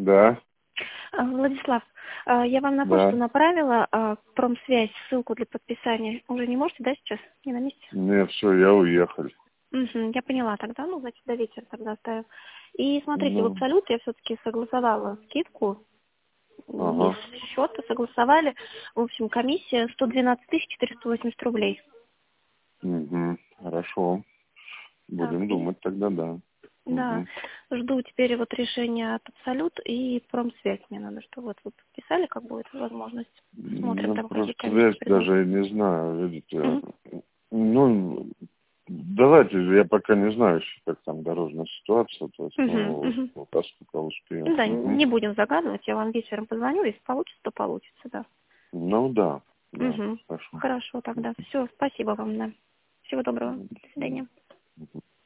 Да, Владислав, я вам на почту да. направила промсвязь, ссылку для подписания. Уже не можете, да, сейчас? Не на месте? Нет, все, я уехал. Угу, я поняла тогда, ну, значит, до вечера тогда оставим. И смотрите, в Ну, Абсолют я все-таки согласовала скидку. Из ага. счета согласовали. В общем, комиссия 112 480 рублей. Угу. Хорошо. Так, Будем и думать тогда, да. да, Угу. жду теперь вот решения от Абсолют и промсвязь. Мне надо, что вот вы подписали, как будет возможность. Смотрим Ну, там, какие просто комиссии связь даже предложат. я не знаю, видите. Мгм. Ну, давайте, я пока не знаю еще, как там дорожная ситуация, то есть, Мгм, ну, мгм. поскольку успеем. Ну да, Угу. не будем загадывать, я вам вечером позвоню, если получится, то получится, да. Ну, да, да, Угу. хорошо. Хорошо тогда. Все, спасибо вам, да. Всего доброго. До свидания. Мгм.